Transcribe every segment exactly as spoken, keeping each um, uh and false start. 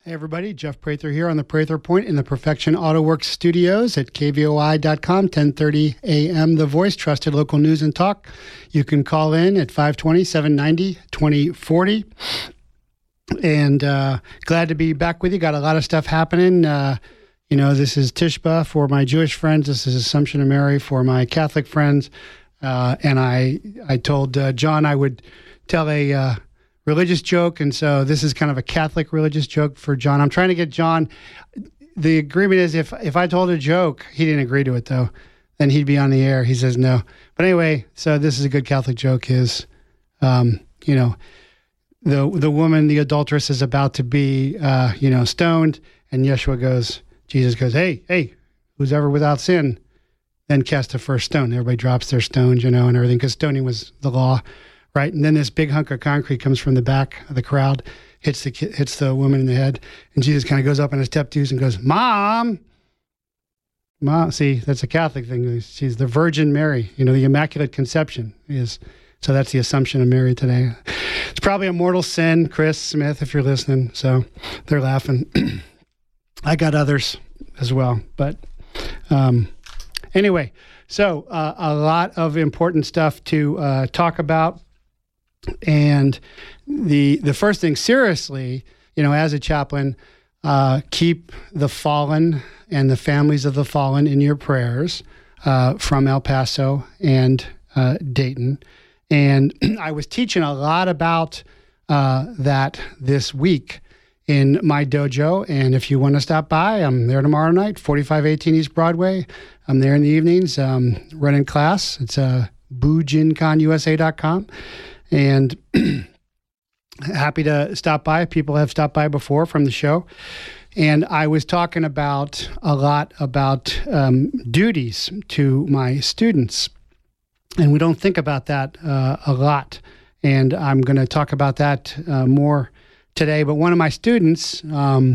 Hey everybody, Jeff Prather here on the Prather Point in the Perfection Auto Works studios at K V O I dot com, ten thirty a.m. The Voice, trusted local news and talk. You can call in at five two zero, seven nine zero, two zero four zero. And uh, glad to be back with you. Got a lot of stuff happening. Uh, you know, this is Tishba for my Jewish friends. This is Assumption of Mary for my Catholic friends. Uh, and I, I told uh, John I would tell a... Uh, religious joke, and so this is kind of a Catholic religious joke for John. I'm trying to get John. The agreement is if if I told a joke, he didn't agree to it though, then he'd be on the air. He says no. But anyway, so this is a good Catholic joke. Is um, you know, the the woman, the adulteress, is about to be uh, you know stoned, and Yeshua goes, Jesus goes, hey hey, who's ever without sin, then cast the first stone. Everybody drops their stones, you know, and everything, because stoning was the law. Right, and then this big hunk of concrete comes from the back of the crowd, hits the hits the woman in the head, and Jesus kind of goes up on his step twos and goes, "Mom, Mom." See, that's a Catholic thing. She's the Virgin Mary, you know, the Immaculate Conception is. So that's the Assumption of Mary today. It's probably a mortal sin, Chris Smith, if you're listening. So they're laughing. I got others as well, but um, anyway. So uh, a lot of important stuff to uh, talk about. And the the first thing, seriously, you know, as a chaplain, uh, keep the fallen and the families of the fallen in your prayers uh, from El Paso and uh, Dayton. And I was teaching a lot about uh, that this week in my dojo. And if you want to stop by, I'm there tomorrow night, forty-five eighteen East Broadway. I'm there in the evenings um, running class. It's uh, bujinkan U S A dot com. And happy to stop by. People have stopped by before from the show. And I was talking about a lot about um, duties to my students. And we don't think about that uh, a lot. And I'm going to talk about that uh, more today. But one of my students, um,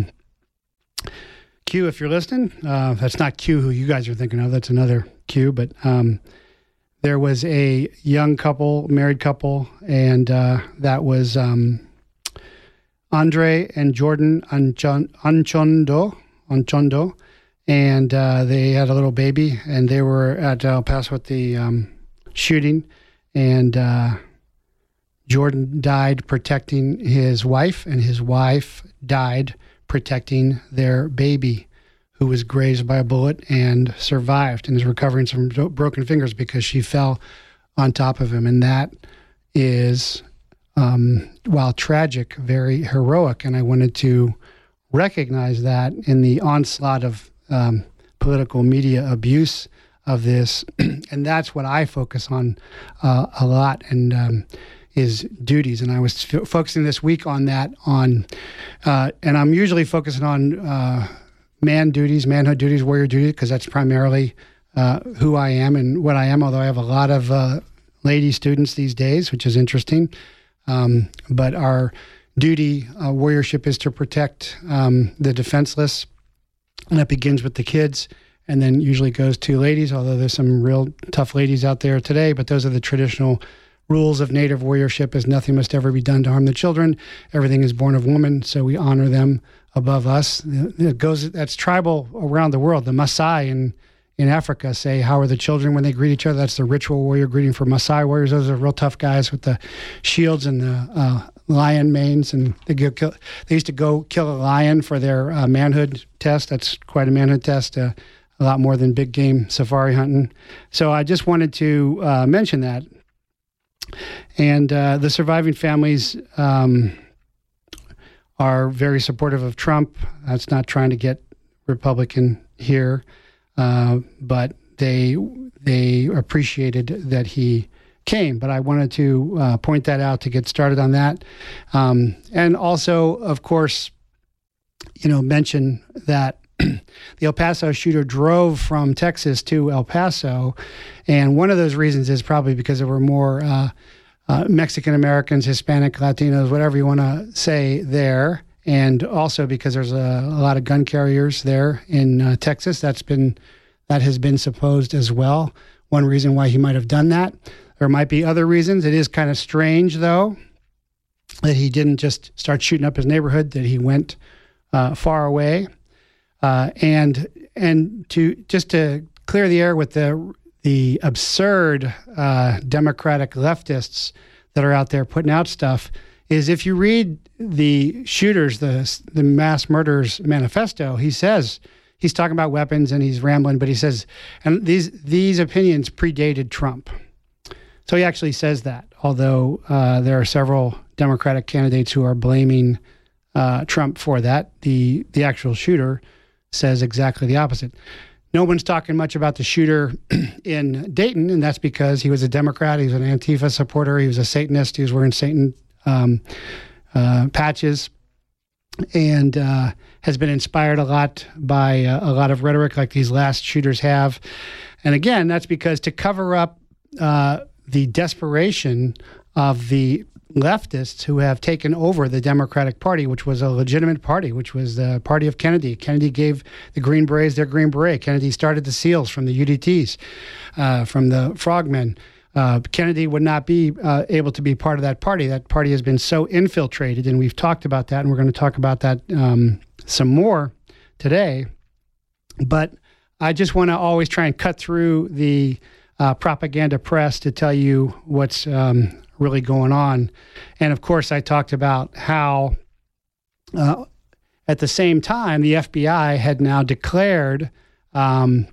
Q, if you're listening, uh, that's not Q who you guys are thinking of. That's another Q. But um, there was a young couple, married couple, and uh, that was um, Andre and Jordan Anchon- Anchondo, Anchondo, and uh, they had a little baby, and they were at El Paso at the um, shooting, and uh, Jordan died protecting his wife, and his wife died protecting their baby, who was grazed by a bullet and survived and is recovering some broken fingers because she fell on top of him. And that is, um, while tragic, very heroic. And I wanted to recognize that in the onslaught of um, political media abuse of this. And that's what I focus on uh, a lot. And um, is duties. And I was f- focusing this week on that on, uh, and I'm usually focusing on uh, man duties, manhood duties, warrior duties, because that's primarily uh, who I am and what I am, although I have a lot of uh, lady students these days, which is interesting. Um, but our duty, uh, warriorship, is to protect um, the defenseless, and that begins with the kids, and then usually goes to ladies, although there's some real tough ladies out there today, but those are the traditional rules of Native warriorship, is nothing must ever be done to harm the children. Everything is born of woman, so we honor them above us. It goes, that's tribal around the world. The Maasai in, in Africa say, how are the children when they greet each other? That's the ritual warrior greeting for Maasai warriors. Those are real tough guys with the shields and the uh, lion manes. And they, go kill, they used to go kill a lion for their uh, manhood test. That's quite a manhood test, uh, a lot more than big game safari hunting. So I just wanted to uh, mention that. And uh, the surviving families um, are very supportive of Trump. That's not trying to get Republican here, uh, but they they appreciated that he came. But I wanted to uh, point that out to get started on that. Um, and also, of course, you know, mention that the El Paso shooter drove from Texas to El Paso. And one of those reasons is probably because there were more uh, uh, Mexican Americans, Hispanic, Latinos, whatever you want to say there. And also because there's a, a lot of gun carriers there in uh, Texas. That's been, that has been supposed as well. One reason why he might have done that. There might be other reasons. It is kind of strange, though, that he didn't just start shooting up his neighborhood, that he went uh, far away. Uh, and and to just to clear the air with the the absurd uh, Democratic leftists that are out there putting out stuff, is if you read the shooters, the the mass murderers manifesto, he says, he's talking about weapons and he's rambling, but he says, and these these opinions predated Trump. So he actually says that, although uh, there are several Democratic candidates who are blaming uh, Trump for that. The the actual shooter says exactly the opposite. No one's talking much about the shooter in Dayton, and that's because he was a Democrat. He was an Antifa supporter. He was a Satanist. He was wearing Satan um, uh, patches, and uh, has been inspired a lot by uh, a lot of rhetoric like these last shooters have. And again, that's because to cover up uh, the desperation of the leftists who have taken over the Democratic Party, which was a legitimate party, which was the party of Kennedy. Kennedy gave the Green Berets their Green Beret. Kennedy started the SEALs from the U D Ts, uh, from the Frogmen. Uh, Kennedy would not be uh, able to be part of that party. That party has been so infiltrated, and we've talked about that, and we're going to talk about that um, some more today. But I just want to always try and cut through the uh, propaganda press to tell you what's um, really going on. And of course, I talked about how uh, at the same time, the F B I had now declared um,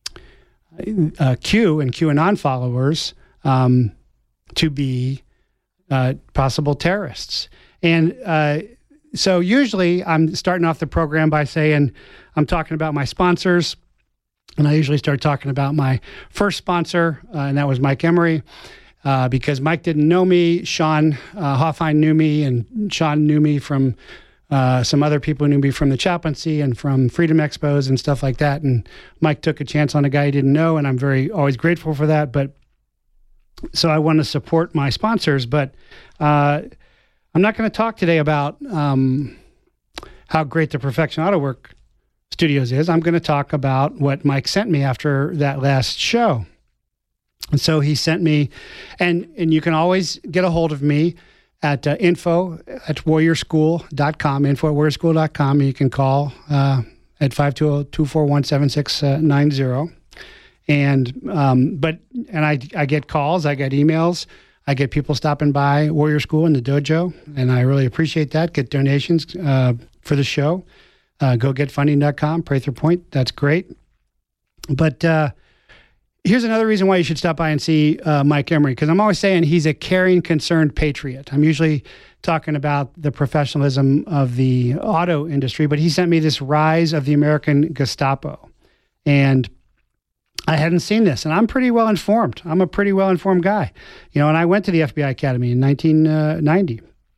uh, Q and QAnon followers um, to be uh, possible terrorists. And uh, so usually I'm starting off the program by saying I'm talking about my sponsors. And I usually start talking about my first sponsor, uh, and that was Mike Emery. Uh, because Mike didn't know me, Sean uh, Hoffine knew me, and Sean knew me from uh, some other people who knew me from the chaplaincy and from Freedom Expos and stuff like that. And Mike took a chance on a guy he didn't know, and I'm very always grateful for that. But so I want to support my sponsors, but uh, I'm not going to talk today about um, how great the Perfection Auto Work Studios is. I'm going to talk about what Mike sent me after that last show. And so he sent me, and, and you can always get a hold of me at uh, info at warrior school dot com, info at warrior school dot com. You can call uh, at five two zero, two four one, seven six nine zero. And, um, but, and I, I get calls, I get emails, I get people stopping by Warrior School in the dojo, and I really appreciate that. Get donations uh, for the show. Uh, go get funding dot com, Prather Point. That's great. But, uh, here's another reason why you should stop by and see uh, Mike Emery, because I'm always saying he's a caring, concerned patriot. I'm usually talking about the professionalism of the auto industry, but he sent me this Rise of the American Gestapo. And I hadn't seen this, and I'm pretty well informed. I'm a pretty well informed guy. You know, and I went to the F B I Academy in nineteen ninety.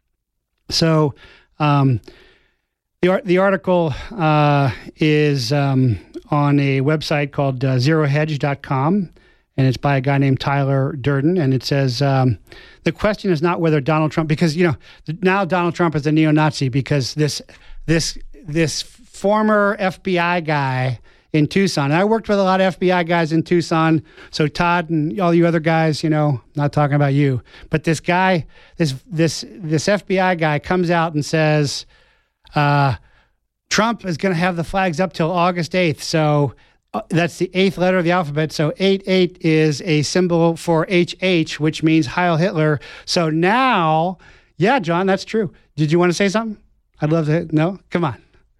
So um, the, the article uh, is... Um, on a website called uh, zero hedge dot com, and it's by a guy named Tyler Durden, and it says, um, the question is not whether Donald Trump, because, you know, now Donald Trump is a neo-Nazi because this this this former F B I guy in Tucson, and I worked with a lot of F B I guys in Tucson, so Todd and all you other guys, you know, not talking about you, but this guy, this this this F B I guy comes out and says, uh, Trump is going to have the flags up till August eighth. So uh, that's the eighth letter of the alphabet. So eight eight is a symbol for H H, which means Heil Hitler. So now, yeah, John, that's true. Did you want to say something? I'd love to. No? Come on.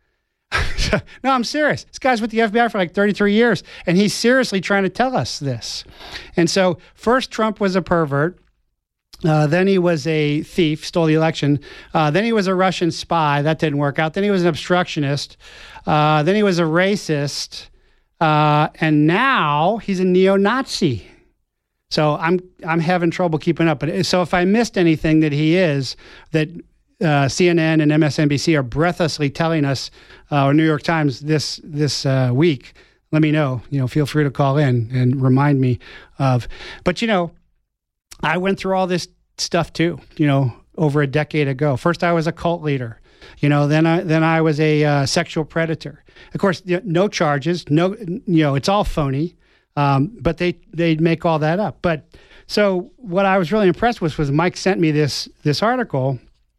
No, I'm serious. This guy's with the F B I for like thirty-three years, and he's seriously trying to tell us this. And so first Trump was a pervert. Uh, then he was a thief, stole the election. Uh, then he was a Russian spy. That didn't work out. Then he was an obstructionist. Uh, then he was a racist. Uh, and now he's a neo-Nazi. So I'm I'm having trouble keeping up. But so if I missed anything that he is, that uh, C N N and M S N B C are breathlessly telling us, uh, or New York Times this this uh, week, let me know. You know, feel free to call in and remind me of. But you know, I went through all this stuff too, you know, over a decade ago. First, I was a cult leader, you know, then I, then I was a uh, sexual predator. Of course, you know, no charges, no, you know, it's all phony, um, but they, they'd make all that up. But so what I was really impressed with was Mike sent me this, this article,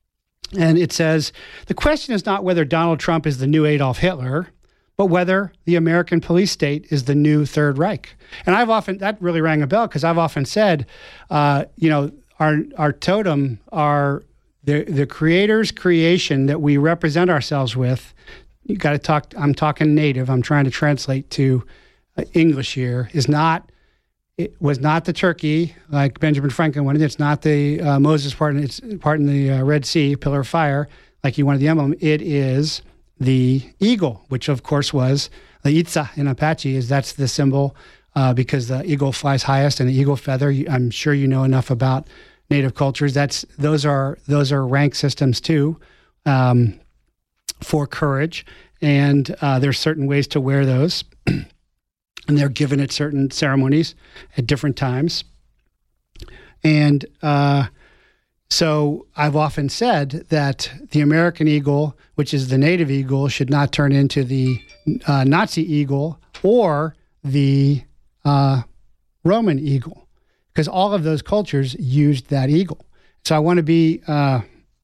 And it says, the question is not whether Donald Trump is the new Adolf Hitler, but whether the American police state is the new Third Reich. And I've often, that really rang a bell because I've often said, uh, you know, our our totem, our the the creator's creation that we represent ourselves with. You got to talk, I'm talking native, I'm trying to translate to uh, English here, is not, it was not the turkey like Benjamin Franklin wanted. It's not the uh, Moses part in, it's part in the uh, Red Sea, pillar of fire, like he wanted the emblem. It is the eagle, which of course was the Itza in Apache, is that's the symbol uh, because the eagle flies highest and the eagle feather. I'm sure you know enough about Native cultures. That's those are those are rank systems too um, for courage, and uh, there's certain ways to wear those. And they're given at certain ceremonies at different times. And uh, so I've often said that the American eagle, which is the native eagle, should not turn into the uh, Nazi eagle or the uh, Roman eagle, because all of those cultures used that eagle. So I want to be uh,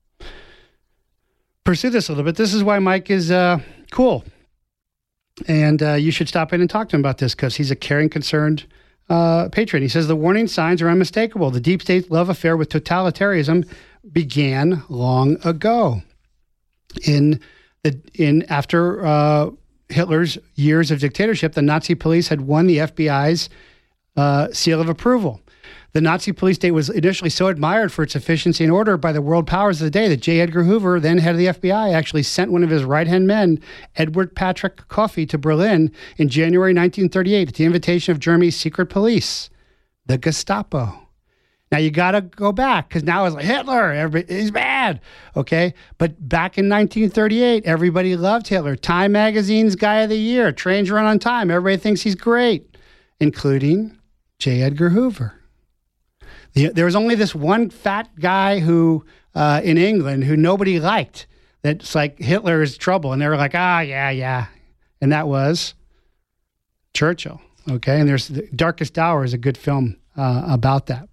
pursue this a little bit. This is why Mike is uh, cool. And uh, you should stop in and talk to him about this because he's a caring, concerned uh, patriot. He says the warning signs are unmistakable. The deep state love affair with totalitarianism began long ago. In the in after uh, Hitler's years of dictatorship, the Nazi police had won the F B I's uh, seal of approval. The Nazi police state was initially so admired for its efficiency and order by the world powers of the day that J. Edgar Hoover, then head of the F B I, actually sent one of his right-hand men, Edward Patrick Coffey, to Berlin in January nineteen thirty-eight at the invitation of Germany's secret police, the Gestapo. Now, you got to go back because now it's like Hitler, everybody, he's bad, okay? But back in nineteen thirty-eight, everybody loved Hitler. Time Magazine's Guy of the Year, Trains Run on Time. Everybody thinks he's great, including J. Edgar Hoover. The, there was only this one fat guy who uh, in England who nobody liked. That's like Hitler is trouble, and they were like, ah, yeah, yeah, and that was Churchill. Okay, and there's the Darkest Hour is a good film uh, about that.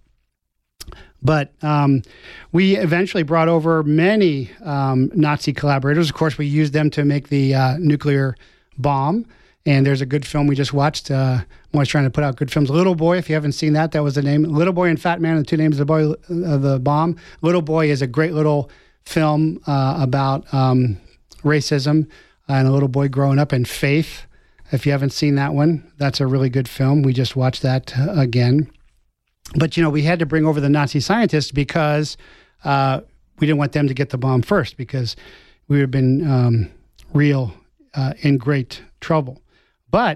But um, we eventually brought over many um, Nazi collaborators. Of course, we used them to make the uh, nuclear bomb. And there's a good film we just watched. Uh, I'm always trying to put out good films. Little Boy, if you haven't seen that, that was the name. Little Boy and Fat Man, the two names of the boy of the bomb. Little Boy is a great little film uh, about um, racism and a little boy growing up in faith. If you haven't seen that one, that's a really good film. We just watched that uh, again. But, you know, we had to bring over the Nazi scientists because uh, we didn't want them to get the bomb first because we would have been um, real uh, in great trouble. But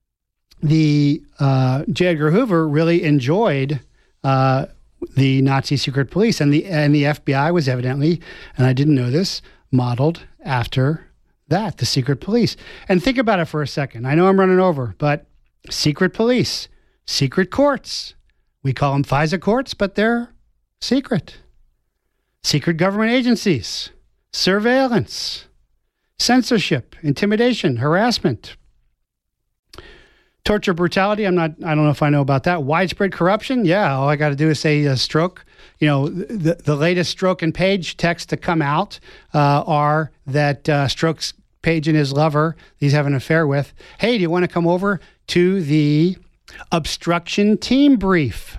the uh, J. Edgar Hoover really enjoyed uh, the Nazi secret police, and the and the F B I was evidently, and I didn't know this, modeled after that, the secret police. And think about it for a second. I know I'm running over, but secret police, secret courts. We call them FISA courts, but they're secret. Secret government agencies, surveillance, censorship, intimidation, harassment. Torture, brutality, I'm not, I don't know if I know about that. Widespread corruption, yeah, all I got to do is say a stroke. You know, the, the latest Stroke and Page texts to come out uh, are that uh, Stroke's Page and his lover, he's having an affair with, hey, do you want to come over to the obstruction team brief?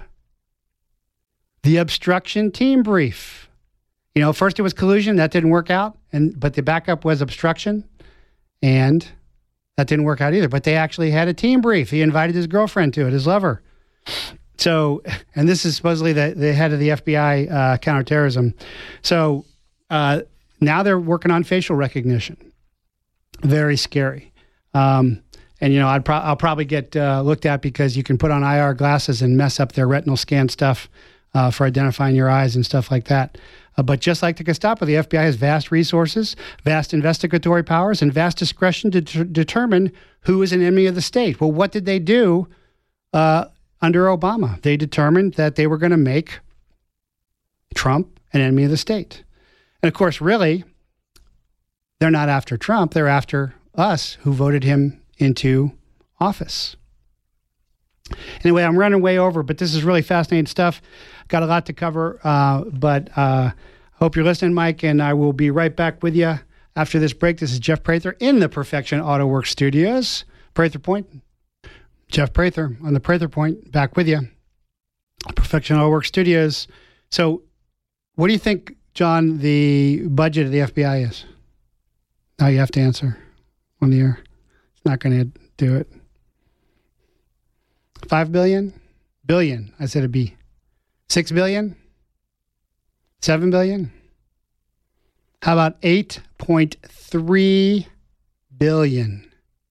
The obstruction team brief. You know, first it was collusion, that didn't work out, and but the backup was obstruction, and that didn't work out either, but they actually had a team brief. He invited his girlfriend to it, his lover. So, and this is supposedly the, the head of the F B I uh, counterterrorism. So uh, now they're working on facial recognition. Very scary. Um, and, you know, I'd pro- I'll probably get uh, looked at because you can put on I R glasses and mess up their retinal scan stuff uh, for identifying your eyes and stuff like that. Uh, but just like the Gestapo, the F B I has vast resources, vast investigatory powers, and vast discretion to t- determine who is an enemy of the state. Well, what did they do uh, under Obama? They determined that they were going to make Trump an enemy of the state. And of course, really, they're not after Trump. They're after us who voted him into office. Anyway, I'm running way over, but this is really fascinating stuff. Got a lot to cover, uh, but uh, Hope you're listening, Mike, and I will be right back with you after this break. This is Jeff Prather in the Perfection Auto Works Studios. Prather Point. Jeff Prather on the Prather Point, back with you. Perfection Auto Works Studios. So what do you think, John, the budget of the F B I is? Now you have to answer on the air. It's not going to do it. Five billion? Billion. I said it'd be. Six billion? Seven billion? How about eight point three billion?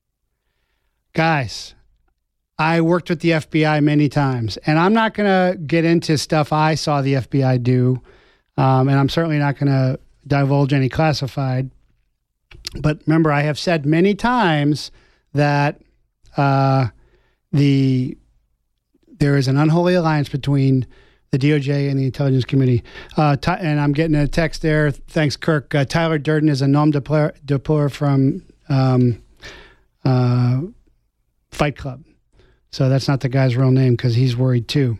Guys, I worked with the F B I many times, and I'm not going to get into stuff I saw the F B I do, um, and I'm certainly not going to divulge any classified. But remember, I have said many times that uh, the there is an unholy alliance between the D O J and the Intelligence Committee. Uh, ty- and I'm getting a text there. Thanks, Kirk. Uh, Tyler Durden is a nom de plume from um, uh, Fight Club. So that's not the guy's real name because he's worried too.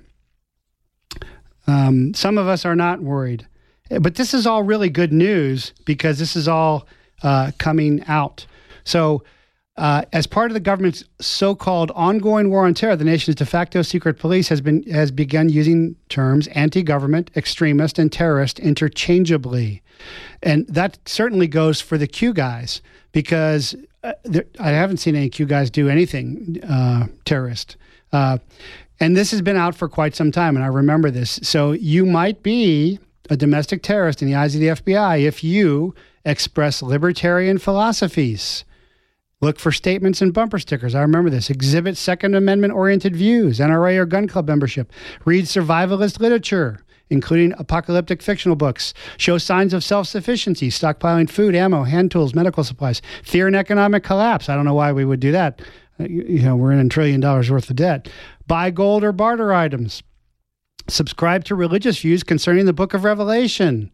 Um, some of us are not worried. But this is all really good news because this is all uh, coming out. So uh, as part of the government's so-called ongoing war on terror, the nation's de facto secret police has been has begun using terms anti-government, extremist, and terrorist interchangeably. And that certainly goes for the Q guys because uh, there, I haven't seen any Q guys do anything uh, terrorist. Uh, and this has been out for quite some time, and I remember this. So you might be a domestic terrorist in the eyes of the F B I if you express libertarian philosophies. Look for statements and bumper stickers. I remember this. Exhibit Second Amendment-oriented views, N R A or gun club membership. Read survivalist literature, including apocalyptic fictional books. Show signs of self-sufficiency, stockpiling food, ammo, hand tools, medical supplies. Fear an economic collapse. I don't know why we would do that. You know, we're in a trillion dollars worth of debt. Buy gold or barter items. Subscribe to religious views concerning the Book of Revelation.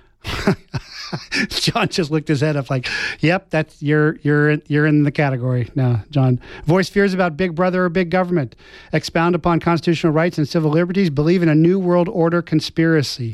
John just looked his head up like, yep, that's you're you're you're in the category now, John. Voice fears about Big Brother or big government. Expound upon constitutional rights and civil liberties. Believe in a new world order conspiracy.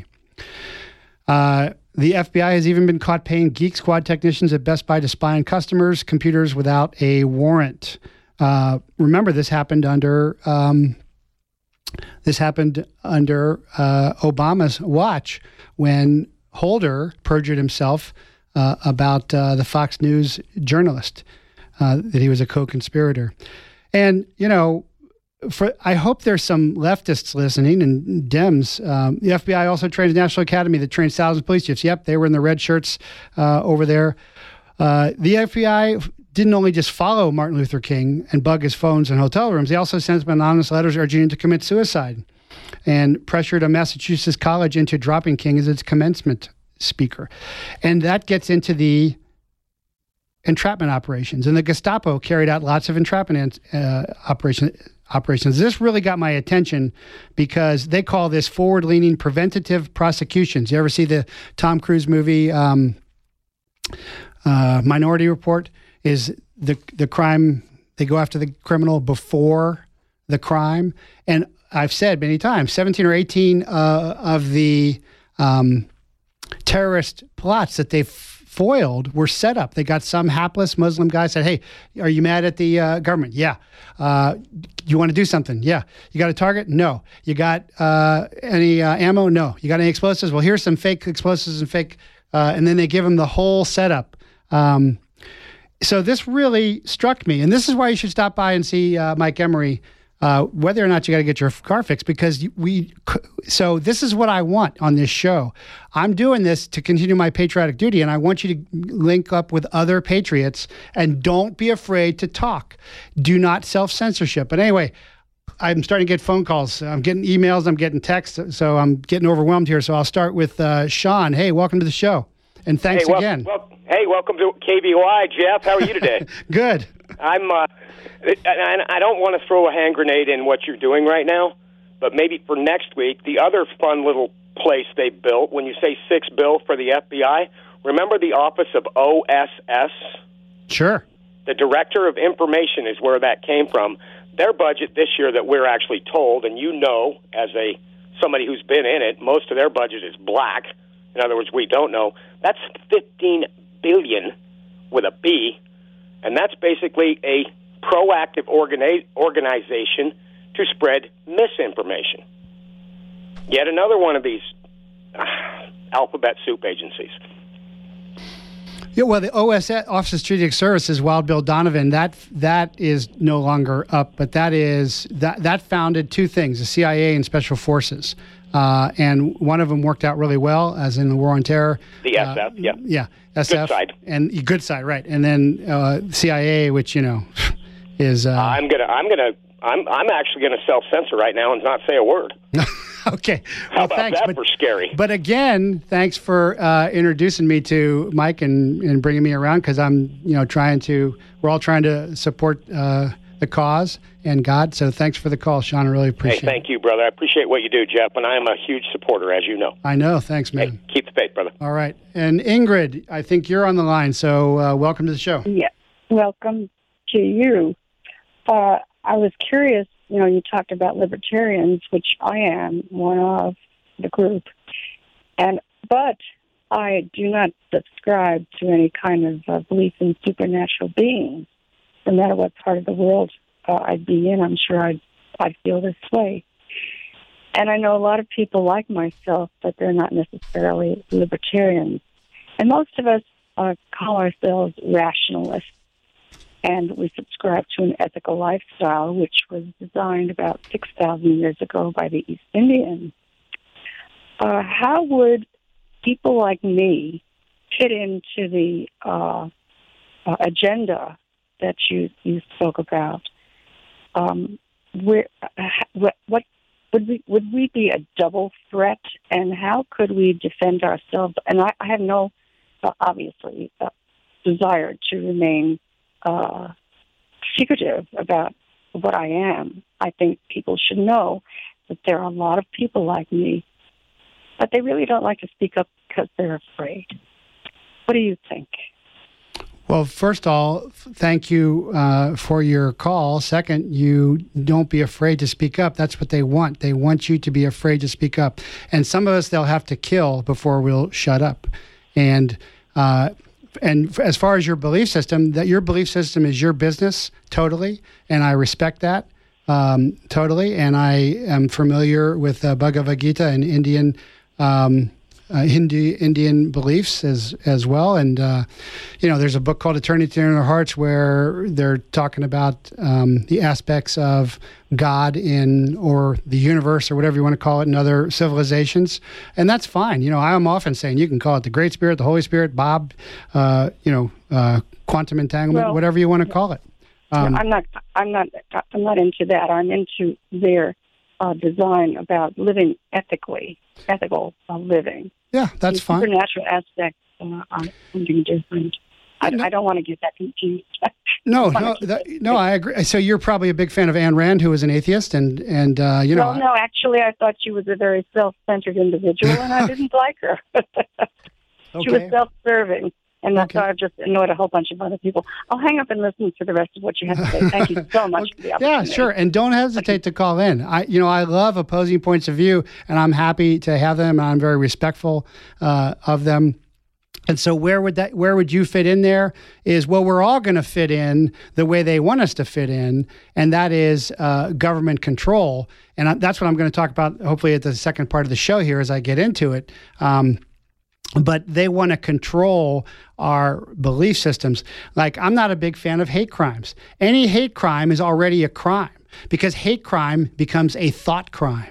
Uh, the F B I has even been caught paying Geek Squad technicians at Best Buy to spy on customers' computers without a warrant. Uh, remember, this happened under um, this happened under uh, Obama's watch when Holder perjured himself uh, about uh, the Fox News journalist, uh, that he was a co-conspirator. And, you know, for I hope there's some leftists listening and Dems. Um, the F B I also trains National Academy that trains thousands of police chiefs. Yep, they were in the red shirts uh, over there. Uh, the F B I didn't only just follow Martin Luther King and bug his phones in hotel rooms, they also sent him anonymous letters urging him to commit suicide and pressured a Massachusetts college into dropping King as its commencement speaker. And that gets into the entrapment operations. And the Gestapo carried out lots of entrapment uh, operation, operations. This really got my attention because they call this forward-leaning preventative prosecutions. You ever see the Tom Cruise movie um, uh, Minority Report? Is the the crime, they go after the criminal before the crime. And I've said many times, seventeen or eighteen uh, of the um, terrorist plots that they foiled were set up. They got some hapless Muslim guy said, hey, are you mad at the uh, government? Yeah. Uh, you want to do something? Yeah. You got a target? No. You got uh, any uh, ammo? No. You got any explosives? Well, here's some fake explosives and fake, uh, and then they give them the whole setup. Um, so this really struck me, and this is why you should stop by and see uh, Mike Emery, uh, whether or not you got to get your car fixed, because we, so this is what I want on this show. I'm doing this to continue my patriotic duty, and I want you to link up with other patriots, and don't be afraid to talk. Do not self-censorship. But anyway, I'm starting to get phone calls. I'm getting emails. I'm getting texts. So I'm getting overwhelmed here. So I'll start with uh, Sean. Hey, welcome to the show. And thanks hey, well, again. Well, hey, welcome to K V O I, Jeff. How are you today? Good. I'm. Uh, and I don't want to throw a hand grenade in what you're doing right now, but maybe for next week, the other fun little place they built, when you say six bill for the F B I, remember the office of O S S? Sure. The Director of Information is where that came from. Their budget this year that we're actually told, and you know, as a somebody who's been in it, most of their budget is black. in other words, we don't know, that's fifteen billion with a B, and that's basically a proactive organi- organization to spread misinformation. Yet another one of these uh, alphabet soup agencies. Yeah, well, the O S S, Office of Strategic Services, Wild Bill Donovan, that that is no longer up, but that is that that founded two things: the C I A and Special Forces, uh, and one of them worked out really well, as in the War on Terror. The S F, uh, yeah, yeah, S F, good side, and good side, right? And then uh, C I A, which you know is. Uh, I'm gonna, I'm gonna, I'm, I'm actually gonna self-censor right now and not say a word. Okay. Well, How about thanks, that but, for scary? But again, thanks for uh, introducing me to Mike and, and bringing me around, because I'm, you know, trying to, we're all trying to support uh, the cause and God. So thanks for the call, Sean. I really appreciate it. Hey, thank you, brother. I appreciate what you do, Jeff, and I am a huge supporter, as you know. I know. Thanks, man. Hey, keep the faith, brother. All right. And Ingrid, I think you're on the line. So uh, welcome to the show. Yeah. Welcome to you. Uh, I was curious. You know, you talked about libertarians, which I am one of the group, and but I do not subscribe to any kind of uh, belief in supernatural beings. No matter what part of the world uh, I'd be in, I'm sure I'd I'd feel this way. And I know a lot of people like myself, but they're not necessarily libertarians. And most of us uh, call ourselves rationalists. And we subscribe to an ethical lifestyle, which was designed about six thousand years ago by the East Indians. Uh, how would people like me fit into the uh, uh, agenda that you, you spoke about? Um, where, uh, what, what would we would we be a double threat, and how could we defend ourselves? And I, I have no, uh, obviously, uh, desire to remain Uh, secretive about what I am. I think people should know that there are a lot of people like me, but they really don't like to speak up because they're afraid. What do you think? Well, first of all, thank you uh, for your call. Second, you don't be afraid to speak up. That's what they want. They want you to be afraid to speak up. And some of us they'll have to kill before we'll shut up. And uh And as far as your belief system, that your belief system is your business totally, and I respect that um, totally. And I am familiar with uh, Bhagavad Gita and Indian um, uh, Hindu Indian beliefs as as well. And uh, you know, there's a book called Eternity in Our Hearts where they're talking about um, the aspects of God in, or the universe, or whatever you want to call it, in other civilizations, and that's fine. You know, I'm often saying you can call it the Great Spirit, the Holy Spirit, Bob, uh, you know, uh, quantum entanglement, well, whatever you want to call it. Um, I'm not. I'm not. I'm not into that. I'm into their uh, design about living ethically, ethical uh, living. Yeah, that's the fine. Supernatural aspects uh, are something different. I, no, I don't want to get that confused. No, no, that, no. I agree. So you're probably a big fan of Ayn Rand, who was an atheist, and and uh, you know. Well, no, actually, I thought she was a very self-centered individual, and I didn't like her. She was Okay. self-serving, and that's Okay. why I've just annoyed a whole bunch of other people. I'll hang up and listen to the rest of what you have to say. Thank you so much for the Yeah, opportunity. sure. And don't hesitate to call in. I, you know, I love opposing points of view, and I'm happy to have them. And I'm very respectful uh, of them. And so, where would that? Where would you fit in there? Is well, we're all going to fit in the way they want us to fit in, and that is uh, government control. And I, that's what I'm going to talk about. Hopefully, at the second part of the show here, as I get into it. Um, But they want to control our belief systems. Like, I'm not a big fan of hate crimes. Any hate crime is already a crime, because hate crime becomes a thought crime.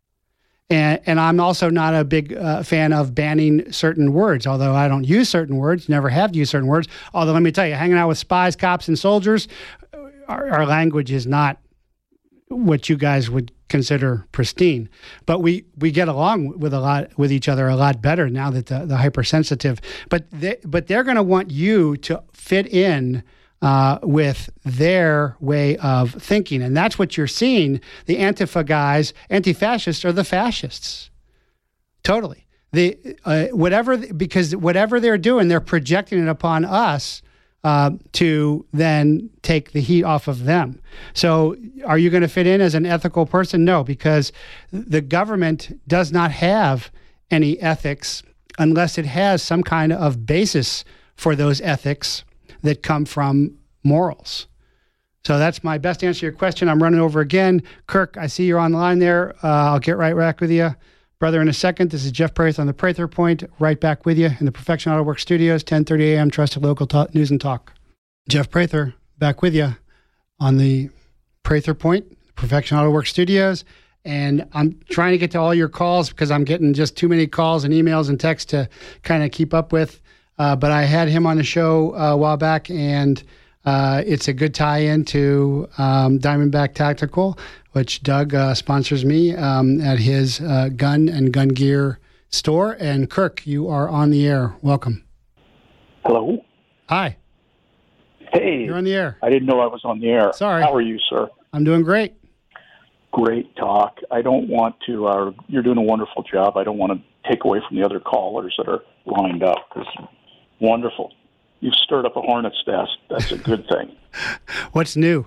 And, and I'm also not a big uh, fan of banning certain words, although I don't use certain words, never have used certain words. Although, let me tell you, hanging out with spies, cops, and soldiers, our, our language is not what you guys would consider pristine, but we, we get along with a lot with each other a lot better now that the, the hypersensitive. But they, but they're going to want you to fit in uh, with their way of thinking, and that's what you're seeing. The Antifa guys, anti-fascists, are the fascists. Totally. The uh, whatever because whatever they're doing, they're projecting it upon us. Uh, to then take the heat off of them. So are you going to fit in as an ethical person? No, because the government does not have any ethics unless it has some kind of basis for those ethics that come from morals. So that's my best answer to your question. I'm running over again. Kirk, I see you're on the line there. Uh, I'll get right back with you, brother, in a second. This is Jeff Prather on the Prather Point, right back with you in the Perfection Auto Works studios, ten thirty a.m., Trusted Local talk, News and Talk. Jeff Prather, back with you on the Prather Point, Perfection Auto Works studios. And I'm trying to get to all your calls because I'm getting just too many calls and emails and texts to kind of keep up with. Uh, but I had him on the show uh, a while back, and uh, it's a good tie-in to um, Diamondback Tactical, which Doug uh, sponsors me um, at his uh, gun and gun gear store. And Kirk, you are on the air. Welcome. Hello. Hi. Hey. You're on the air. I didn't know I was on the air. Sorry. How are you, sir? I'm doing great. Great talk. I don't want to, uh, you're doing a wonderful job. I don't want to take away from the other callers that are lined up. It's wonderful. You've stirred up a hornet's nest. That's a good thing. What's new?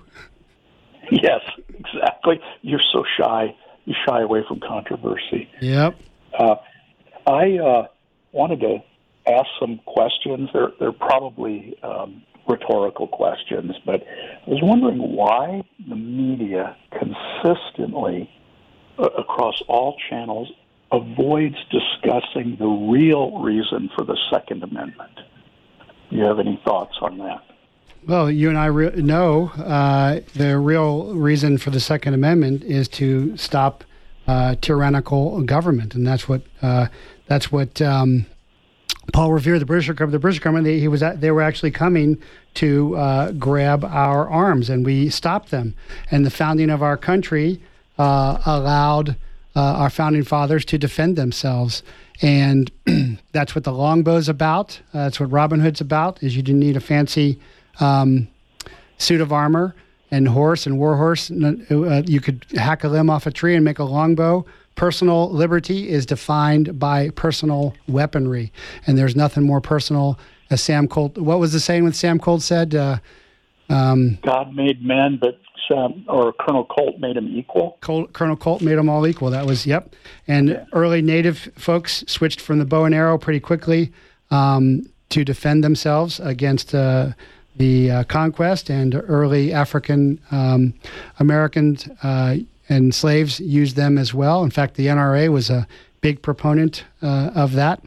Yes, exactly. You're so shy. You shy away from controversy. Yep. Uh, I uh, wanted to ask some questions. They're, they're probably um, rhetorical questions, but I was wondering why the media consistently, uh, across all channels, avoids discussing the real reason for the Second Amendment. Do you have any thoughts on that? Well, you and I re- know uh, the real reason for the Second Amendment is to stop uh, tyrannical government, and that's what uh, that's what um, Paul Revere, the British government, the British government, they, he was at, they were actually coming to uh, grab our arms, and we stopped them. And the founding of our country uh, allowed uh, our founding fathers to defend themselves. And that's what the longbow's about. Uh, that's what Robin Hood's about, is you didn't need a fancy um, suit of armor and horse and war horse. Uh, you could hack a limb off a tree and make a longbow. Personal liberty is defined by personal weaponry. And there's nothing more personal, as Sam Colt, what was the saying when Sam Colt said? Uh, um, God made men, but Sam, or Colonel Colt made them equal. Colt, Colonel Colt made them all equal. That was, yep. And yeah. Early Native folks switched from the bow and arrow pretty quickly um, to defend themselves against uh, the uh, conquest. And early African um, Americans uh, and slaves used them as well. In fact, the N R A was a big proponent uh, of that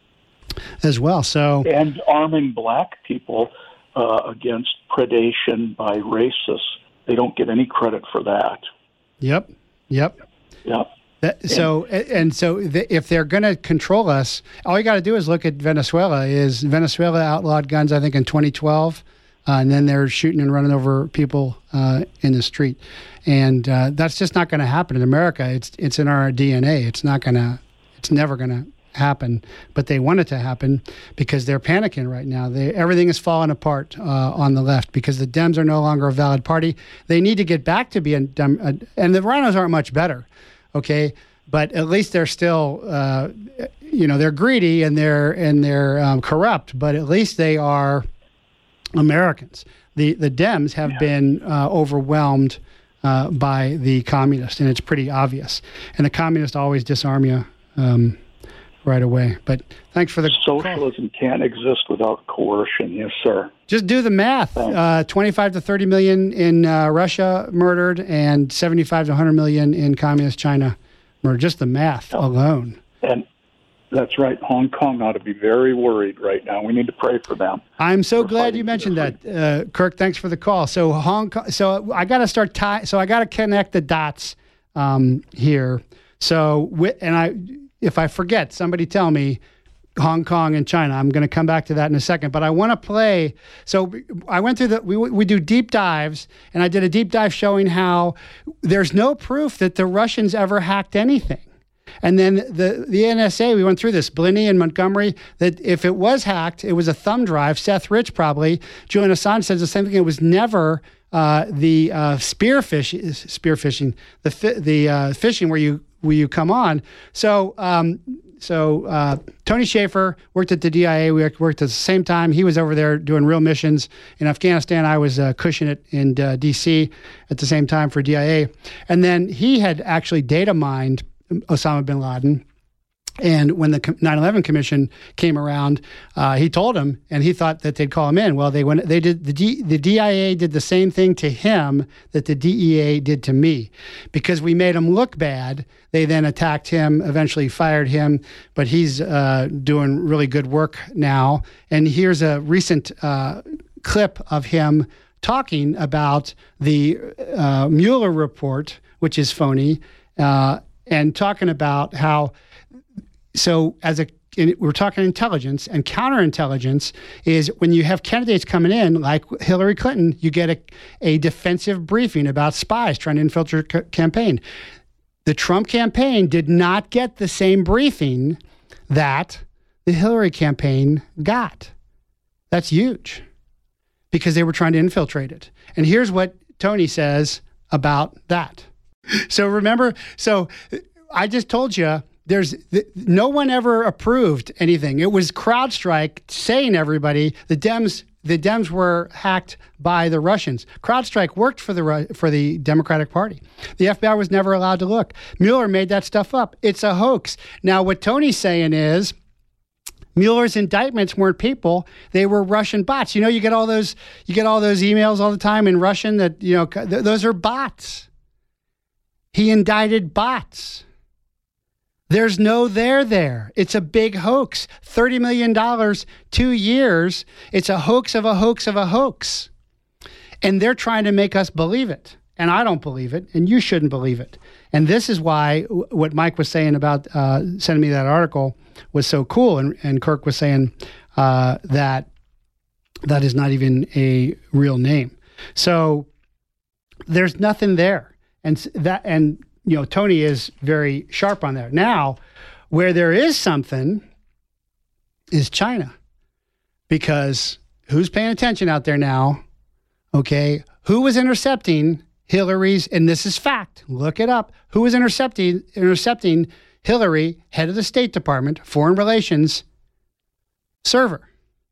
as well. So and arming black people uh, against predation by racists. They don't get any credit for that. Yep. Yep. Yep. That, so and, and so the, if they're going to control us, all you got to do is look at Venezuela. Is Venezuela outlawed guns? I think in twenty twelve, uh, and then they're shooting and running over people uh, in the street, and uh, that's just not going to happen in America. It's it's in our D N A. It's not going to. It's never going to happen. But they want it to happen because they're panicking right now. They everything is falling apart uh, on the left because the Dems are no longer a valid party. They need to get back to being Dem- uh, and the Rhinos aren't much better. Okay, but at least they're still, uh, you know, they're greedy and they're and they're um, corrupt. But at least they are Americans. The the Dems have yeah. been uh, overwhelmed uh, by the communists, and it's pretty obvious. And the communists always disarm you um, right away. But thanks for the socialism call. Can't exist without coercion. Yes, sir. Just do the math. Uh, twenty-five to thirty million in uh, Russia murdered, and seventy-five to one hundred million in communist China murdered. Just the math oh. alone. And that's right. Hong Kong ought to be very worried right now. We need to pray for them. I'm so glad you mentioned that, uh, Kirk. Thanks for the call. So Hong Kong. So I got to start tie. So I got to connect the dots um, here. So and I, if I forget, somebody tell me. Hong Kong and China. I'm going to come back to that in a second, but I want to play. So I went through the, we, we do deep dives, and I did a deep dive showing how there's no proof that the Russians ever hacked anything. And then the, the N S A, we went through this, Bliney and Montgomery, that if it was hacked, it was a thumb drive. Seth Rich probably. Julian Assange says the same thing. It was never uh, the uh, spear fish, spear fishing, the, fi- the uh, fishing where you, where you come on. So, um, So uh, Tony Schaefer worked at the D I A. We worked at the same time. He was over there doing real missions in Afghanistan. I was uh, cushioning it in uh, D C at the same time for D I A. And then he had actually data mined Osama bin Laden And when the nine eleven Commission came around, uh, he told him, and he thought that they'd call him in. Well, they went. They did the D, the D I A did the same thing to him that the D E A did to me, because we made him look bad. They then attacked him, eventually fired him, but he's uh, doing really good work now. And here's a recent uh, clip of him talking about the uh, Mueller report, which is phony, uh, and talking about how. So as a, we're talking intelligence, and counterintelligence is when you have candidates coming in, like Hillary Clinton, you get a, a defensive briefing about spies trying to infiltrate a campaign. The Trump campaign did not get the same briefing that the Hillary campaign got. That's huge, because they were trying to infiltrate it. And here's what Tony says about that. So remember, so I just told you, There's no one ever approved anything. It was CrowdStrike saying everybody the Dems the Dems were hacked by the Russians. CrowdStrike worked for the for the Democratic Party. The F B I was never allowed to look. Mueller made that stuff up. It's a hoax. Now what Tony's saying is Mueller's indictments weren't people; they were Russian bots. You know, you get all those you get all those emails all the time in Russian that you know th- those are bots. He indicted bots. There's no there there. It's a big hoax. thirty million dollars, two years. It's a hoax of a hoax of a hoax. And they're trying to make us believe it. And I don't believe it. And you shouldn't believe it. And this is why w- what Mike was saying about uh, sending me that article was so cool. And, and Kirk was saying uh, that that is not even a real name. So there's nothing there. And that, and you know, Tony is very sharp on that. Now, where there is something is China. Because who's paying attention out there now? Okay. Who was intercepting Hillary's, and this is fact, look it up. Who was intercepting intercepting Hillary, head of the State Department, Foreign Relations server?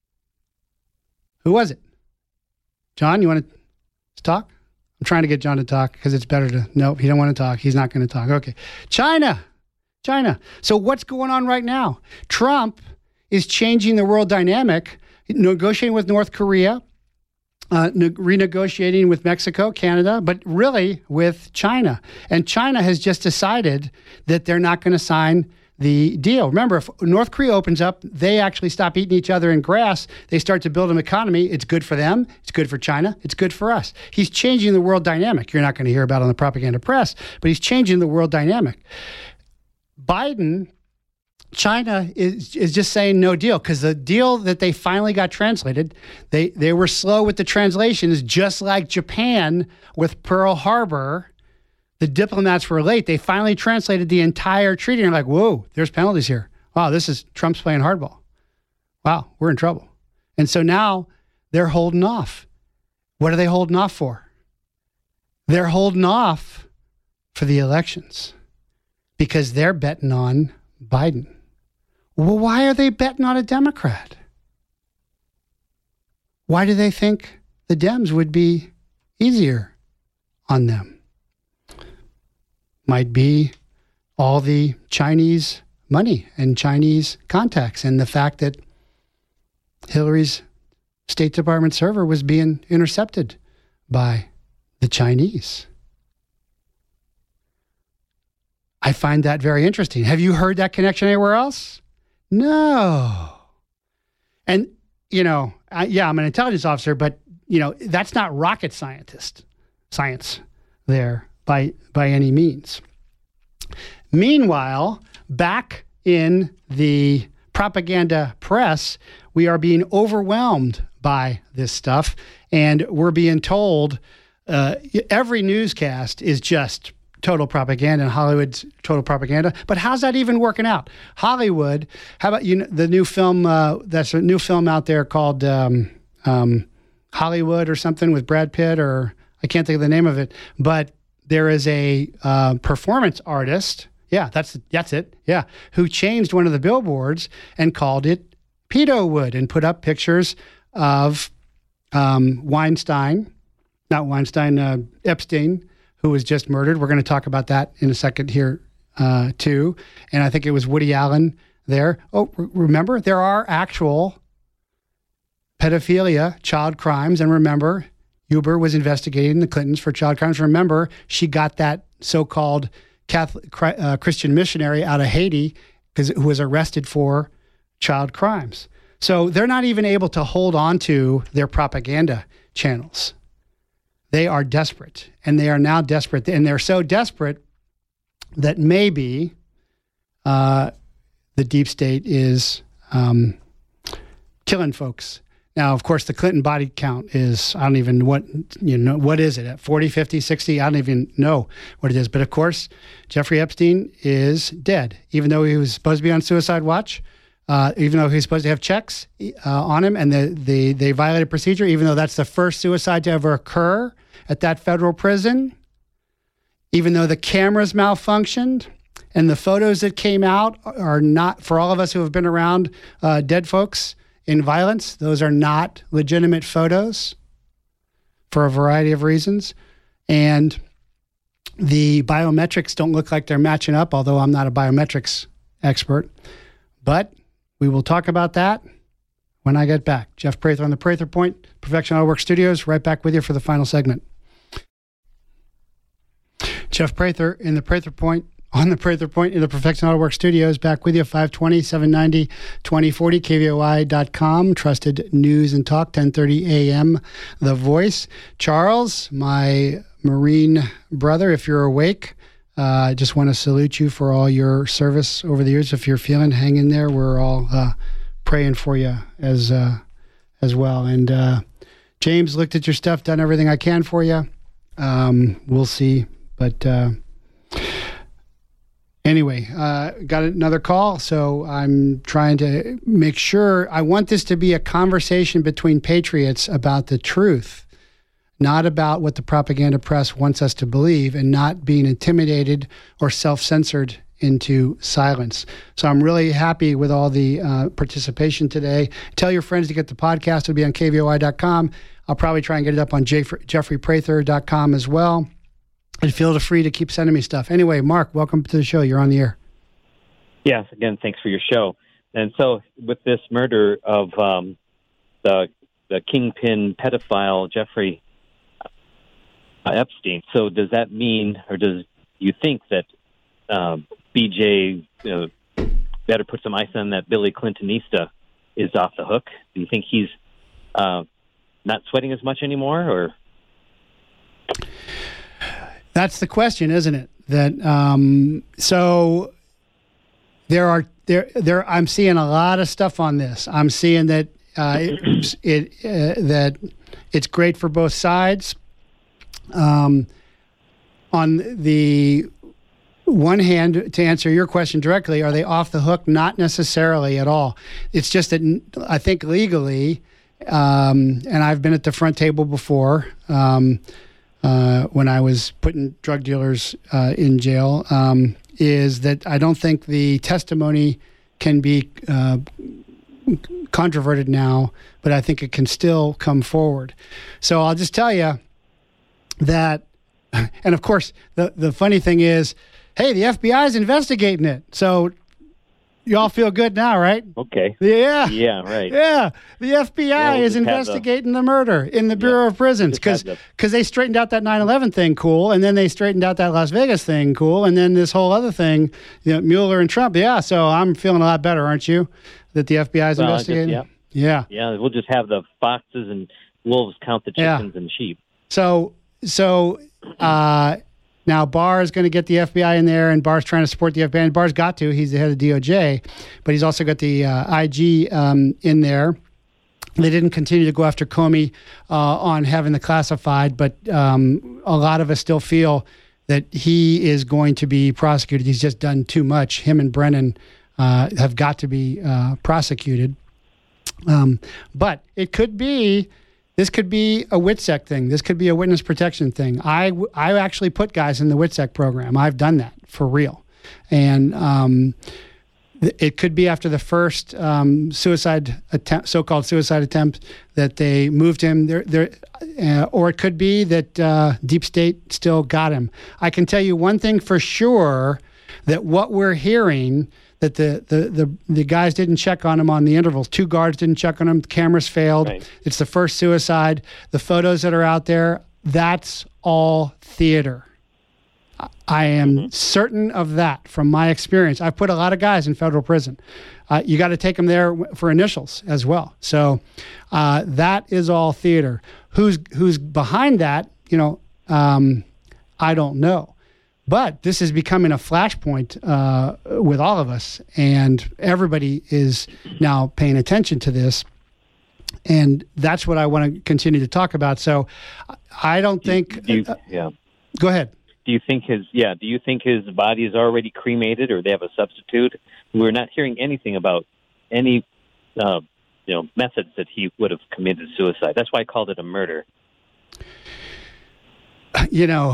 Who was it? John, you want to talk? I'm trying to get John to talk because it's better to, nope, he don't want to talk. He's not going to talk. Okay. China. China. So what's going on right now? Trump is changing the world dynamic, negotiating with North Korea, uh, ne- renegotiating with Mexico, Canada, but really with China. And China has just decided that they're not going to sign the deal. Remember, if North Korea opens up, they actually stop eating each other in grass. They start to build an economy. It's good for them. It's good for China. It's good for us. He's changing the world dynamic. You're not going to hear about it on the propaganda press, but he's changing the world dynamic. Biden, China is is just saying no deal, because the deal that they finally got translated, they, they were slow with the translations, just like Japan with Pearl Harbor. The diplomats were late. They finally translated the entire treaty. And they're like, whoa, there's penalties here. Wow, this is Trump's playing hardball. Wow, we're in trouble. And so now they're holding off. What are they holding off for? They're holding off for the elections because they're betting on Biden. Well, why are they betting on a Democrat? Why do they think the Dems would be easier on them? Might be all the Chinese money and Chinese contacts and the fact that Hillary's State Department server was being intercepted by the Chinese. I find that very interesting. Have you heard that connection anywhere else? No. And, you know, I, yeah, I'm an intelligence officer, but, you know, that's not rocket scientist science there. By by any means. Meanwhile, back in the propaganda press, we are being overwhelmed by this stuff, and we're being told uh, every newscast is just total propaganda, and Hollywood's total propaganda. But how's that even working out? Hollywood, how about you know, the new film, uh, that's a new film out there called um, um, Hollywood or something with Brad Pitt, or I can't think of the name of it, but there is a uh, performance artist, yeah, that's that's it, yeah, who changed one of the billboards and called it Pedowood and put up pictures of um, Weinstein, not Weinstein, uh, Epstein, who was just murdered. We're going to talk about that in a second here uh, too. And I think it was Woody Allen there. Oh, r- remember, there are actual pedophilia, child crimes. And remember, Huber was investigating the Clintons for child crimes. Remember, she got that so-called Catholic uh, Christian missionary out of Haiti because who was arrested for child crimes. So they're not even able to hold on to their propaganda channels. They are desperate, and they are now desperate, and they're so desperate that maybe uh, the deep state is um, killing folks. Now, of course, the Clinton body count is, I don't even what, you know, what is it at forty, fifty, sixty? I don't even know what it is. But of course, Jeffrey Epstein is dead, even though he was supposed to be on suicide watch, uh, even though he's supposed to have checks uh, on him, and the, the, they violated procedure, even though that's the first suicide to ever occur at that federal prison, even though the cameras malfunctioned and the photos that came out are not, for all of us who have been around uh, dead folks in violence, those are not legitimate photos for a variety of reasons. And the biometrics don't look like they're matching up, although I'm not a biometrics expert. But we will talk about that when I get back. Jeff Prather on the Prather Point, Perfection Auto Works Studios, right back with you for the final segment. Jeff Prather in the Prather Point, on the Prather Point in the Perfection Auto Works Studios, back with you, five twenty, seven ninety, twenty forty, K V O I dot com, trusted news and talk, ten thirty a.m., The Voice. Charles, my Marine brother, if you're awake, I uh, just want to salute you for all your service over the years. If you're feeling, hang in there. We're all uh, praying for you as, uh, as well. And uh, James, looked at your stuff, done everything I can for you. Um, we'll see. But uh, anyway, uh, got another call, so I'm trying to make sure. I want this to be a conversation between patriots about the truth, not about what the propaganda press wants us to believe, and not being intimidated or self-censored into silence. So I'm really happy with all the uh, participation today. Tell your friends to get the podcast. It'll be on K V O I dot com. I'll probably try and get it up on Jeffrey Prather dot com as well. And feel free to keep sending me stuff. Anyway, Mark, welcome to the show. You're on the air. Yes, again, thanks for your show. And so with this murder of um, the the kingpin pedophile Jeffrey Epstein, so does that mean, or does you think that uh, B J you know, better put some ice on that Billy Clintonista is off the hook? Do you think he's uh, not sweating as much anymore, or... That's the question, isn't it? That um, so there are there there. I'm seeing a lot of stuff on this. I'm seeing that uh, it, it uh, that it's great for both sides. Um, on the one hand, to answer your question directly, are they off the hook? Not necessarily at all. It's just that I think legally, um, and I've been at the front table before. Um, Uh, when I was putting drug dealers uh, in jail, um, is that I don't think the testimony can be uh, controverted now, but I think it can still come forward. So I'll just tell you that, and of course, the, the funny thing is, hey, the F B I is investigating it. So you all feel good now, right? Okay. Yeah. Yeah, right. Yeah. The F B I yeah, we'll is investigating the, the murder in the Bureau yeah, of Prisons because the, because they straightened out that nine eleven thing, cool, and then they straightened out that Las Vegas thing, cool, and then this whole other thing, you know, Mueller and Trump. Yeah, so I'm feeling a lot better, aren't you, that the F B I is well, investigating? Just, yeah. yeah. Yeah, we'll just have the foxes and wolves count the chickens yeah. and sheep. So, so, uh, now, Barr is going to get the F B I in there, and Barr's trying to support the F B I. And Barr's got to. He's the head of D O J. But he's also got the uh, I G um, in there. They didn't continue to go after Comey uh, on having the classified, but um, a lot of us still feel that he is going to be prosecuted. He's just done too much. Him and Brennan uh, have got to be uh, prosecuted. Um, but it could be... This could be a WITSEC thing. This could be a witness protection thing. I, I actually put guys in the WITSEC program. I've done that for real. And um, th- it could be after the first um, suicide attempt, so-called suicide attempt, that they moved him there, there, uh, or it could be that uh, Deep State still got him. I can tell you one thing for sure, that what we're hearing, that the, the, the, the guys didn't check on him on the intervals. Two guards didn't check on him. The cameras failed. Right. It's the first suicide. The photos that are out there, that's all theater. I am mm-hmm. certain of that from my experience. I've put a lot of guys in federal prison. Uh, you got to take them there for initials as well. So uh, that is all theater. Who's who's behind that? You know, um, I don't know. But this is becoming a flashpoint uh, with all of us, and everybody is now paying attention to this. And that's what I want to continue to talk about. So I don't think. Do you, uh, yeah. Go ahead. Do you think his yeah? Do you think his body is already cremated, or they have a substitute? We're not hearing anything about any, uh, you know, methods that he would have committed suicide. That's why I called it a murder. You know,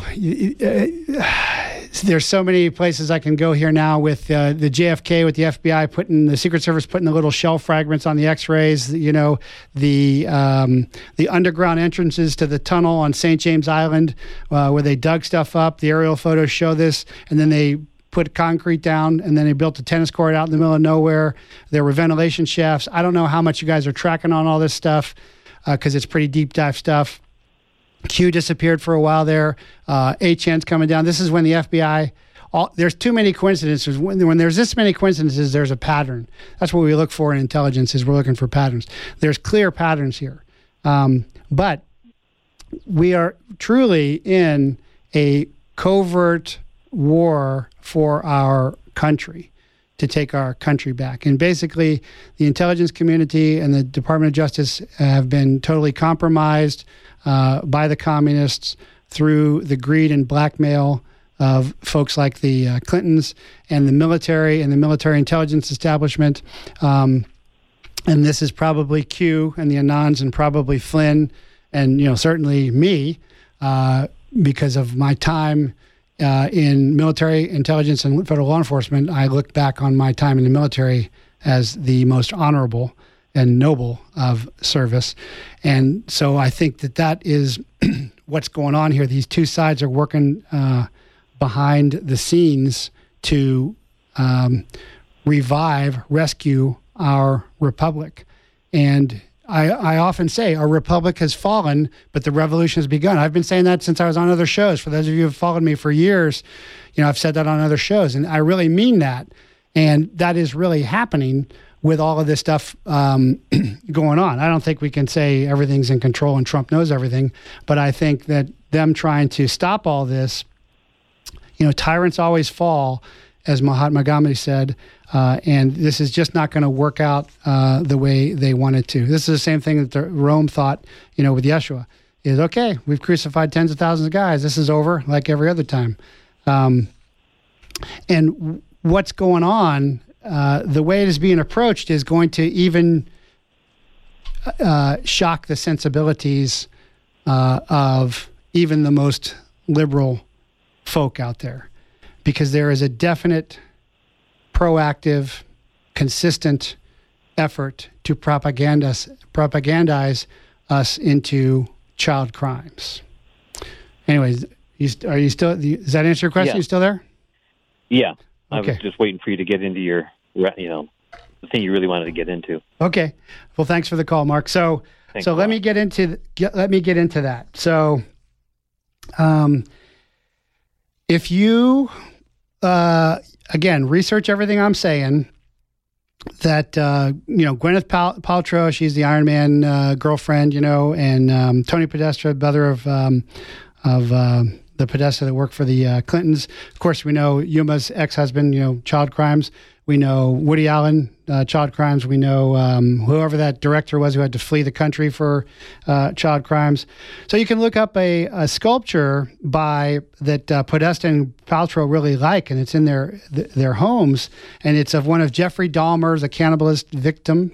uh, there's so many places I can go here now with uh, the J F K, with the F B I putting, the Secret Service putting the little shell fragments on the X-rays. You know, the um, the underground entrances to the tunnel on Saint James Island, uh, where they dug stuff up. The aerial photos show this, and then they put concrete down, and then they built a tennis court out in the middle of nowhere. There were ventilation shafts. I don't know how much you guys are tracking on all this stuff, because uh, it's pretty deep dive stuff. Q disappeared for a while there. Uh, H N's coming down. This is when the F B I, all, there's too many coincidences. When, when there's this many coincidences, there's a pattern. That's what we look for in intelligence, is we're looking for patterns. There's clear patterns here. Um, but we are truly in a covert war for our country, to take our country back. And basically, the intelligence community and the Department of Justice have been totally compromised uh, by the communists through the greed and blackmail of folks like the uh, Clintons and the military and the military intelligence establishment. Um, and this is probably Q and the Anons, and probably Flynn, and, you know, certainly me, uh, because of my time Uh, in military intelligence and federal law enforcement. I look back on my time in the military as the most honorable and noble of service. And so I think that that is what's going on here. These two sides are working uh, behind the scenes to um, revive, rescue our republic. And I, I often say our republic has fallen, but the revolution has begun. I've been saying that since I was on other shows. For those of you who have followed me for years, you know, I've said that on other shows, and I really mean that. And that is really happening with all of this stuff um, going on. I don't think we can say everything's in control and Trump knows everything, but I think that them trying to stop all this, you know, tyrants always fall, as Mahatma Gandhi said, uh, and this is just not going to work out uh, the way they want it to. This is the same thing that the Rome thought, you know, with Yeshua, is, okay, we've crucified tens of thousands of guys. This is over like every other time. Um, and w- what's going on, uh, the way it is being approached is going to even uh, shock the sensibilities uh, of even the most liberal folk out there. Because there is a definite, proactive, consistent effort to propagandize, propagandize us into child crimes. Anyways, you, are you still? Does that answer your question? Yeah. You still there? Yeah, I okay. was just waiting for you to get into your, you know, the thing you really wanted to get into. Okay. Well, thanks for the call, Mark. So, thanks so let me get into get, let me get into that. So, um, if you Uh, again, research everything I'm saying, that, uh, you know, Gwyneth Pal- Paltrow, she's the Iron Man uh, girlfriend, you know, and um, Tony Podesta, brother of um, of uh, the Podesta that worked for the uh, Clintons. Of course, we know Yuma's ex-husband, you know, child crimes. We know Woody Allen, uh, child crimes. We know um, whoever that director was who had to flee the country for uh, child crimes. So you can look up a, a sculpture by that uh, Podesta and Paltrow really like, and it's in their th- their homes, and it's of one of Jeffrey Dahmer's, a cannibalist victim.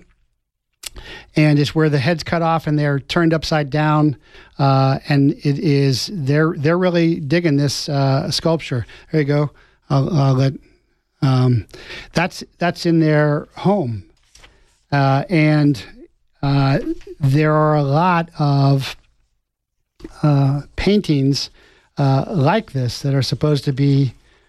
And it's where the head's cut off and they're turned upside down, uh, and it is they're they're really digging this uh, sculpture. There you go. I'll, I'll let. Um, that's that's in their home, uh, and uh, there are a lot of uh, paintings uh, like this that are supposed to be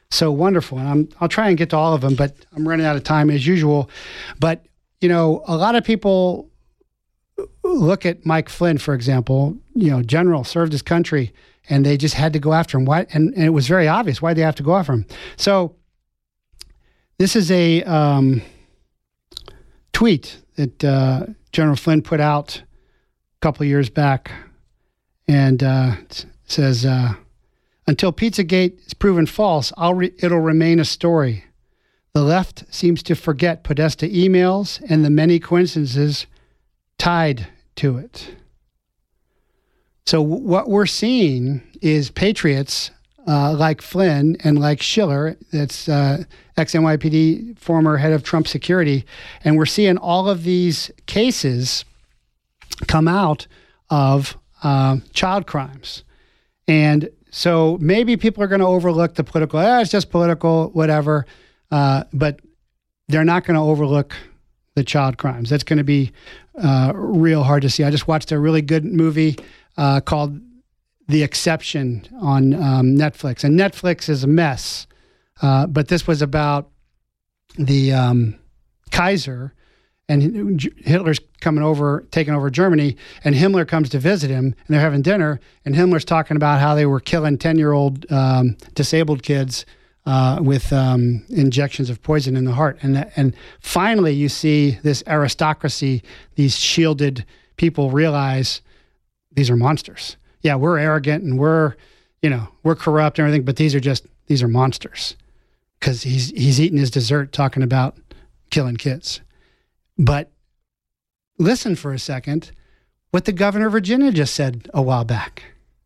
so wonderful. And I'm, I'll try and get to all of them, but I'm running out of time as usual. But, you know, a lot of people look at Mike Flynn, for example, you know, general, served his country, and they just had to go after him. Why? And, and it was very obvious why they have to go after him. So this is a um, tweet that uh, General Flynn put out a couple of years back, and uh, it says, uh, until Pizzagate is proven false, I'll re- it'll remain a story. The left seems to forget Podesta emails and the many coincidences tied to it. So w- what we're seeing is patriots uh, like Flynn and like Schiller, that's uh, ex-N Y P D, former head of Trump security, and we're seeing all of these cases come out of uh, child crimes. And so maybe people are going to overlook the political, ah, it's just political, whatever, uh, but they're not going to overlook the child crimes. That's going to be uh, real hard to see. I just watched a really good movie uh, called The Exception on um, Netflix. And Netflix is a mess, uh, but this was about the um, Kaiser, and Hitler's coming over, taking over Germany, and Himmler comes to visit him, and they're having dinner, and Himmler's talking about how they were killing ten-year-old um, disabled kids uh, with um, injections of poison in the heart. And that, and finally, you see this aristocracy, these shielded people realize these are monsters. Yeah, we're arrogant and we're, you know, we're corrupt and everything, but these are just, these are monsters. Because he's he's eating his dessert talking about killing kids. But listen for a second what the governor of Virginia just said a while back.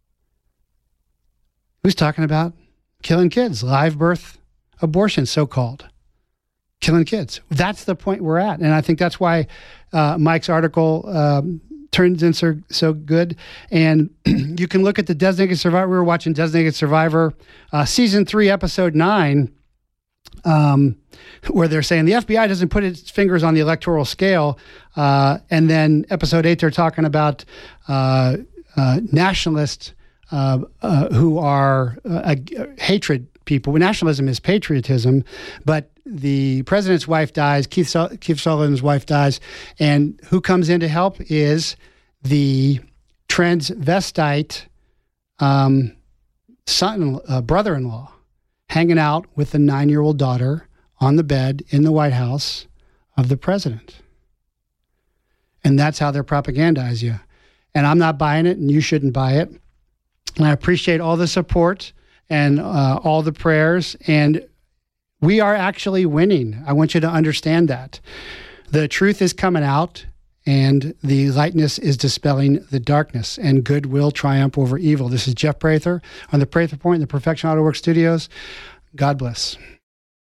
Who's talking about killing kids, live birth abortion, so-called. Killing kids. That's the point we're at. And I think that's why uh, Mike's article um, turns in so, so good. And you can look at the Designated Survivor. We were watching Designated Survivor, uh, season three, episode nine, Um, where they're saying the F B I doesn't put its fingers on the electoral scale. Uh, and then episode eight, they're talking about uh, uh, nationalists uh, uh, who are uh, uh, hatred people. Nationalism is patriotism, but the president's wife dies, Keith, Su- Keith Sullivan's wife dies, and who comes in to help is the transvestite um, son, uh, brother-in-law, hanging out with the nine-year-old daughter on the bed in the White House of the president. And that's how they propagandize you. And I'm not buying it, and you shouldn't buy it. And I appreciate all the support and uh, all the prayers. And we are actually winning. I want you to understand that. The truth is coming out, and the lightness is dispelling the darkness, and good will triumph over evil. This is Jeff Prather on the Prather Point in the Perfection Auto Works Studios. God bless.